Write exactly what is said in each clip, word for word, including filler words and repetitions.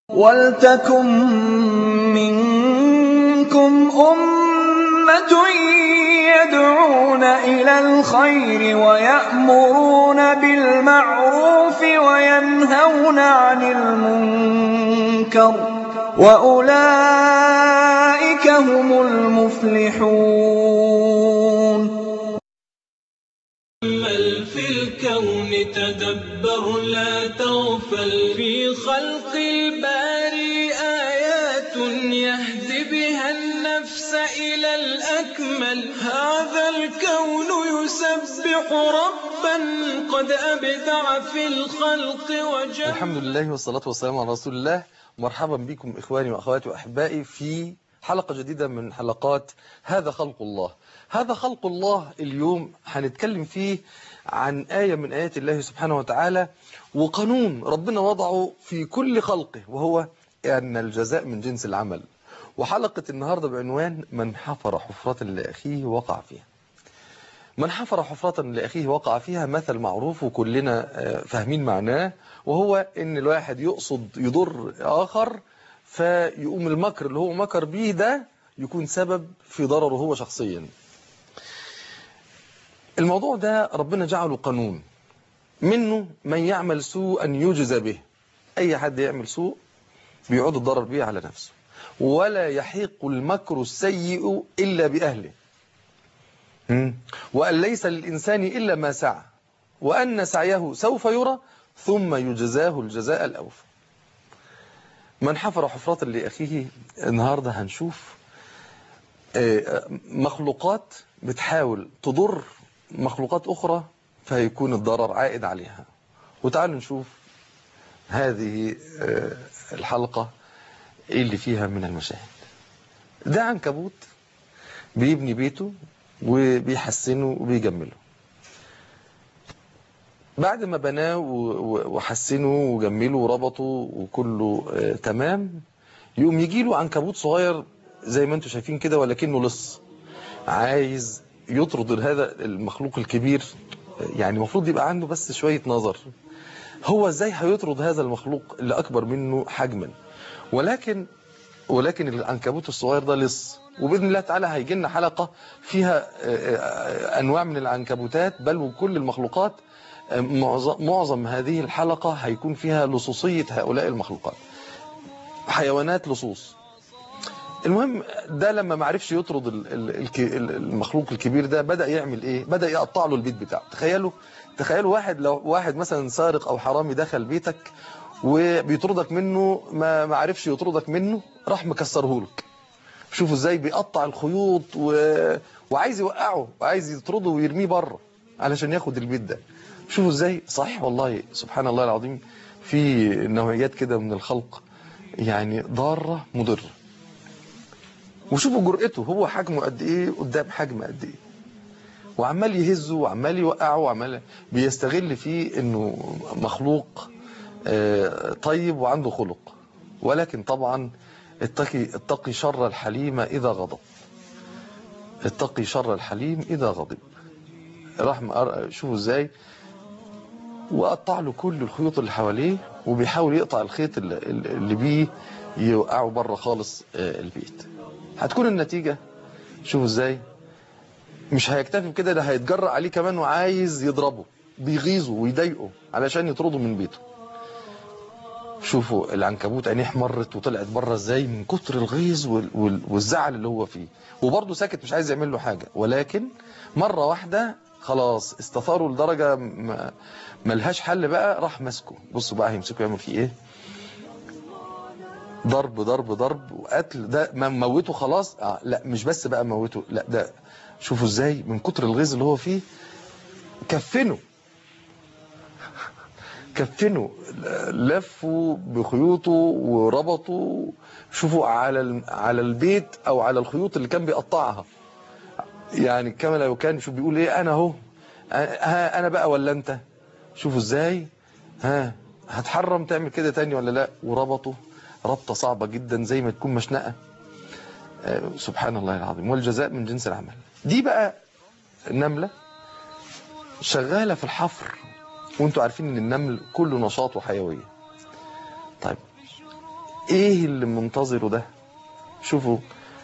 وَلْتَكُن مِّنكُمْ أُمَّةٌ يَدْعُونَ إِلَى الْخَيْرِ وَيَأْمُرُونَ بِالْمَعْرُوفِ وَيَنْهَوْنَ عَنِ الْمُنكَرِ ۚ وَأُولَٰئِكَ هُمُ الْمُفْلِحُونَ. تَأَمَّلْ فِي الْكَوْنِ تَدَبَّرْ لَا تَغْفَلْ فِي خَلْقِ الْبَارِي آيَاتٌ يَهْدِي بِهَا النَّفْسَ إِلَى الْأَكْمَلِ هَٰذَا الْكَوْنُ يُسَبِّحُ رَبًّا قَدْ أَبْدَعَ فِي الْخَلْقِ وَجَمَّلَ. الحمد لله والصلاة والسلام على رسول الله. مرحبا بكم إخواني وأخواتي وأحبائي في حلقة جديدة من حلقات هذا خلق الله. هذا خلق الله اليوم هنتكلم فيه عن آية من آيات الله سبحانه وتعالى وقانون ربنا وضعه في كل خلقه، وهو أن الجزاء من جنس العمل. وحلقة النهاردة بعنوان من حفر حفرة لأخيه وقع فيها. من حفر حفرة لأخيه وقع فيها مثل معروف وكلنا فاهمين معناه، وهو ان الواحد يقصد يضر آخر فيقوم المكر اللي هو مكر بيه ده يكون سبب في ضرره هو شخصيا. الموضوع ده ربنا جعله قانون، منه من يعمل سوءا يجزى به. أي حد يعمل سوء بيعود الضرر به على نفسه، ولا يحيق المكر السيء إلا بأهله، وأن ليس للإنسان إلا ما سعى، وأن سعيه سوف يرى ثم يجزاه الجزاء الأوفى. من حفر حفرة لأخيه، النهاردة هنشوف مخلوقات بتحاول تضر مخلوقات أخرى فيكون الضرر عائد عليها. وتعالوا نشوف هذه الحلقة اللي فيها من المشاهد. ده عنكبوت بيبني بيته وبيحسنه وبيجمله. بعد ما بناه وحسنه وجمله وربطه وكله تمام، يقوم يجي له عنكبوت صغير زي ما انتم شايفين كده ولكنه لص، عايز يطرد هذا المخلوق الكبير. يعني المفروض يبقى عنده بس شوية نظر، هو ازاي هيطرد هذا المخلوق اللي اكبر منه حجما. ولكن ولكن العنكبوت الصغير ده لص، وبإذن الله تعالى هيجي لنا حلقة فيها أنواع من العنكبوتات بل وكل المخلوقات. معظم هذه الحلقة هيكون فيها لصوصية هؤلاء المخلوقات، حيوانات لصوص. المهم ده لما معرفش يطرد المخلوق الكبير ده بدأ يعمل ايه؟ بدأ يقطع له البيت بتاعه. تخيلوا تخيلوا واحد لو واحد مثلا سارق او حرامي دخل بيتك وبيطردك منه، ما معرفش يطردك منه، راح مكسره لك. شوفوا ازاي بيقطع الخيوط و... وعايز يوقعه وعايز يطرده ويرميه بره علشان ياخد البيت ده. شوفوا ازاي. صحيح والله سبحان الله العظيم، في نوعيات كده من الخلق يعني ضارة مضرة. وشوفوا جرأته، هو حجمه قد ايه قدام حجم قد ايه، وعمال يهزه وعمال يوقعه وعمال بيستغل فيه انه مخلوق طيب وعنده خلق. ولكن طبعا اتقي اتقي شر الحليم إذا غضب. اتقي شر الحليم إذا غضب. راح شوفوا ازاي، وقطع له كل الخيوط اللي حواليه وبيحاول يقطع الخيط اللي, اللي بيه يوقعه بره خالص البيت. هتكون النتيجة شوفوا ازاي، مش هيكتفي بكده، ده هيتجرأ عليه كمان وعايز يضربه، بيغيظه ويضايقه علشان يطرده من بيته. شوفوا العنكبوت عينيه احمرت وطلعت بره ازاي من كتر الغيظ والزعل اللي هو فيه، وبرضه ساكت مش عايز يعمل له حاجه. ولكن مره واحده خلاص استثاروا لدرجه ملهاش حل بقى، راح ماسكه. بصوا بقى هيمسكه يعمل فيه ايه؟ ضرب ضرب ضرب وقتل. ده موته خلاص. آه لا مش بس بقى موته، لا ده شوفوا ازاي من كتر الغيظ اللي هو فيه كفنه كفنه لفوا بخيوطه وربطوا. شوفوا على على البيت او على الخيوط اللي كان بيقطعها. يعني كما لو كان شوف بيقول ايه، انا اهو، ها انا بقى ولا انت. شوفوا ازاي، ها هتحرم تعمل كده تاني ولا لا. وربطه ربطه صعبه جدا زي ما تكون مشنقه. آه سبحان الله العظيم. والجزاء من جنس العمل. دي بقى نمله شغاله في الحفر، وانتوا عارفين ان النمل كله نشاط وحيويه. طيب ايه اللي منتظره ده؟ شوفوا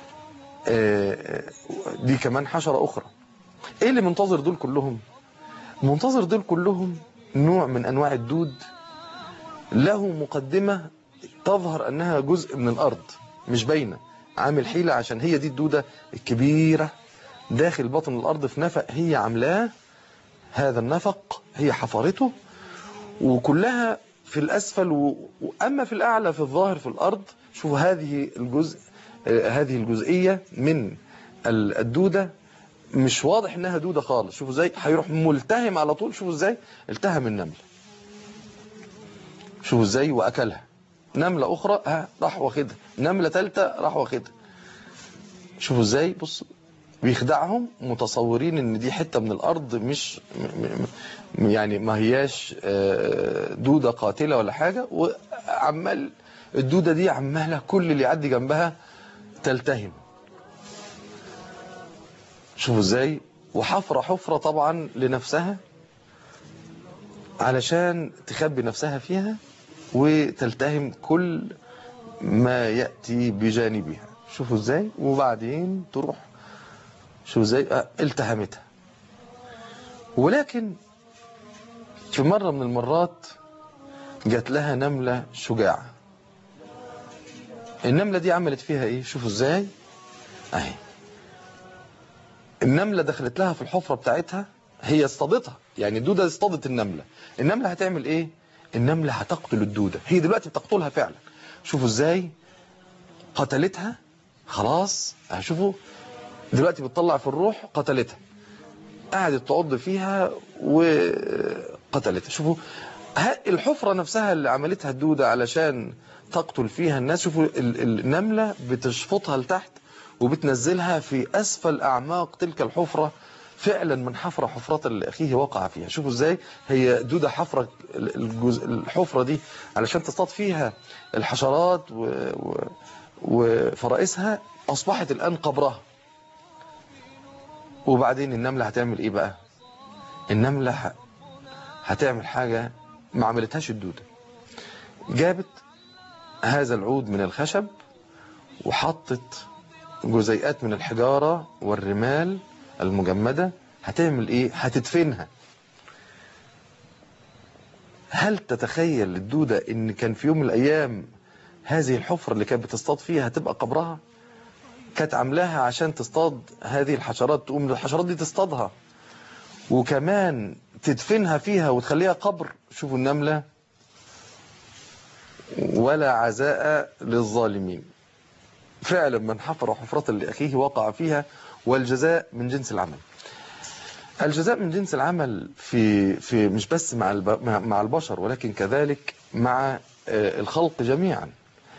دي كمان حشرة اخرى. ايه اللي منتظر دول كلهم؟ منتظر دول كلهم نوع من انواع الدود له مقدمة تظهر انها جزء من الارض مش باينة، عامل حيلة عشان هي دي الدودة الكبيرة داخل بطن الارض في نفق هي عاملاه. هذا النفق هي حفرته وكلها في الاسفل، واما في الاعلى في الظاهر في الارض. شوفوا هذه الجزء هذه الجزئية من الدودة مش واضح انها دودة خالص. شوفوا ازاي هيروح ملتهم على طول. شوفوا ازاي التهم النمل، شوفوا ازاي واكلها. نملة اخرى ها راح واخدها، نملة ثالثة راح واخدها. شوفوا ازاي، بص بيخدعهم متصورين ان دي حتة من الارض مش يعني ما هياش دودة قاتلة ولا حاجة، وعمال الدودة دي عمالة كل اللي يعدي جنبها تلتهم. شوفوا ازاي، وحفرة حفرة طبعا لنفسها علشان تخبي نفسها فيها وتلتهم كل ما يأتي بجانبها. شوفوا ازاي، وبعدين تروح شوفوا ازاي اه التهمتها. ولكن في مرة من المرات جات لها نملة شجاعة. النملة دي عملت فيها ايه؟ شوفوا ازاي اهي النملة دخلت لها في الحفرة بتاعتها، هي اصطادتها، يعني الدودة اصطادت النملة. النملة هتعمل ايه؟ النملة هتقتل الدودة، هي دلوقتي بتقتلها فعلا. شوفوا ازاي قتلتها خلاص. شوفوا دلوقتي بتطلع في الروح، قتلتها، قعدت تعض فيها وقتلتها. شوفوا الحفرة نفسها اللي عملتها الدودة علشان تقتل فيها الناس. شوفوا النملة بتشفطها لتحت وبتنزلها في أسفل أعماق تلك الحفرة، فعلا من حفرة حفرات اللي أخيه وقع فيها. شوفوا ازاي هي دودة حفرة الجزء الحفرة دي علشان تصطاد فيها الحشرات و... و... وفرائسها، أصبحت الآن قبرها. وبعدين النملة هتعمل ايه بقى؟ النملة هتعمل حاجة ما عملتهاش الدودة. جابت هذا العود من الخشب وحطت جزيئات من الحجارة والرمال المجمدة. هتعمل ايه؟ هتدفنها. هل تتخيل الدودة ان كان في يوم من الايام هذه الحفرة اللي كانت بتصطاد فيها هتبقى قبرها؟ كانت عاملاها عشان تصطاد هذه الحشرات، تقوم الحشرات دي تصطادها وكمان تدفنها فيها وتخليها قبر. شوفوا النملة، ولا عزاء للظالمين. فعلا من حفر حفرة لأخيه وقع فيها، والجزاء من جنس العمل. الجزاء من جنس العمل في في مش بس مع مع البشر ولكن كذلك مع الخلق جميعا.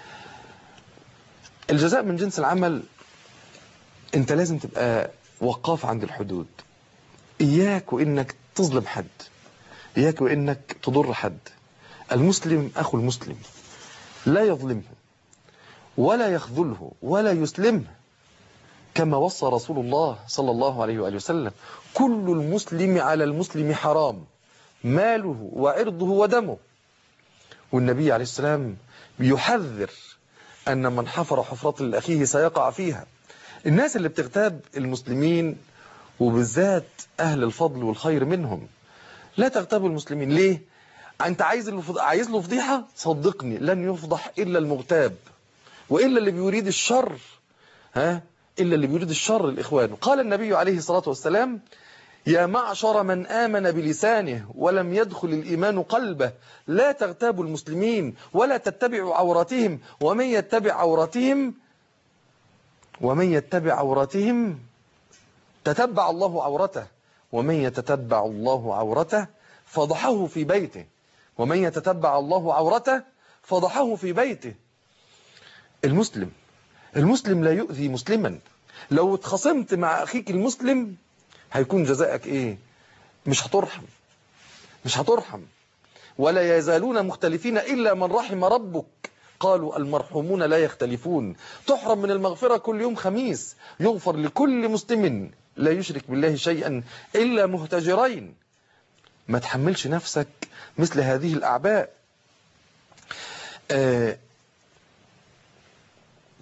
الجزاء من جنس العمل. انت لازم تبقى وقاف عند الحدود. اياك وانك تظلم حد، اياك وانك تضر حد. المسلم اخو المسلم لا يظلمه ولا يخذله ولا يسلمه، كما وصى رسول الله صلى الله عليه وآله وسلم: كل المسلم على المسلم حرام، ماله وعرضه ودمه. والنبي عليه السلام بيحذر أن من حفر حفرة لأخيه سيقع فيها. الناس اللي بتغتاب المسلمين وبالذات أهل الفضل والخير منهم، لا تغتابوا المسلمين. ليه؟ أنت عايز عايز له فضيحة؟ صدقني لن يفضح إلا المغتاب، وإلا اللي بيريد الشر. ها إلا اللي بيريد الشر الإخوان. قال النبي عليه الصلاة والسلام: يا معشر من آمن بلسانه ولم يدخل الإيمان قلبه، لا تغتابوا المسلمين ولا تتبعوا عوراتهم، ومن يتبع عوراتهم ومن يتبع عوراتهم تتبع الله عورته، ومن يتتبع الله عورته فضحه في بيته، ومن يتتبع الله عورته فضحه في بيته. المسلم المسلم لا يؤذي مسلما. لو اتخصمت مع أخيك المسلم هيكون جزاءك إيه؟ مش هترحم مش هترحم ولا يزالون مختلفين إلا من رحم ربك. قالوا المرحومون لا يختلفون. تحرم من المغفرة كل يوم خميس، يغفر لكل مسلم لا يشرك بالله شيئا إلا مهتجرين. ما تحملش نفسك مثل هذه الأعباء. آه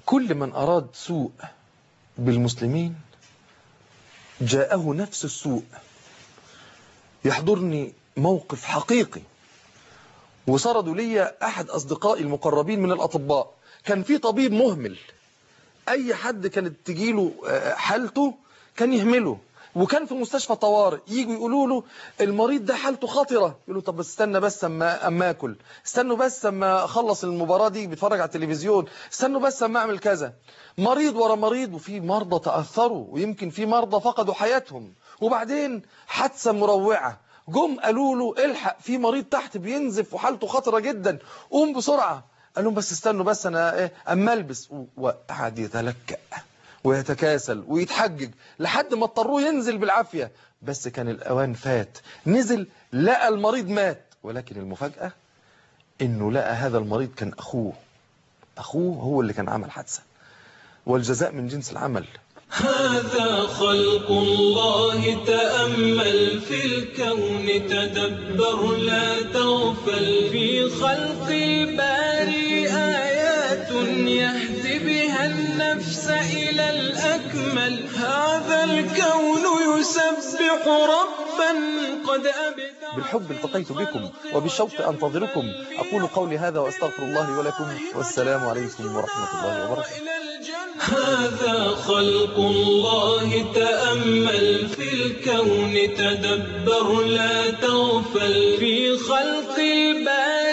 كل من أراد سوء بالمسلمين جاءه نفس السوء. يحضرني موقف حقيقي وسردوا لي أحد أصدقائي المقربين من الأطباء. كان في طبيب مهمل، أي حد كانت تجيله حالته كان يهمله، وكان في مستشفى طوارئ. ييجوا يقولوا له المريض ده حالته خطرة، يقولوا طب استنى بس اما اما اكل، استنوا بس اما اخلص المباراة دي بيتفرج على التلفزيون، استنوا بس اما اعمل كذا. مريض ورا مريض، وفي مرضى تأثروا، ويمكن في مرضى فقدوا حياتهم. وبعدين حادثة مروعة، جم قالوا له الحق في مريض تحت بينزف وحالته خطرة جدا، قوم بسرعة. قال لهم بس استنوا بس انا ايه اما البس. وقعد يتلكأ ويتكاسل ويتحجج لحد ما اضطروه ينزل بالعافية. بس كان الأوان فات، نزل لقى المريض مات. ولكن المفاجأة إنه لقى هذا المريض كان أخوه، أخوه هو اللي كان عمل حادثة، والجزاء من جنس العمل. هذا خلق الله، تأمل في الكون، تدبر لا تغفل، في خلق الباري آيات يهدي بها النفس إلى الأكمل. هذا الكون يسبح ربا قد أبدع. بالحب التقيت بكم وبالشوق أنتظركم. أقول قولي هذا وأستغفر الله ولكم، والسلام عليكم ورحمة الله وبركاته. هذا خلق الله، تأمل في الكون، تدبر لا تغفل، في خلق الباري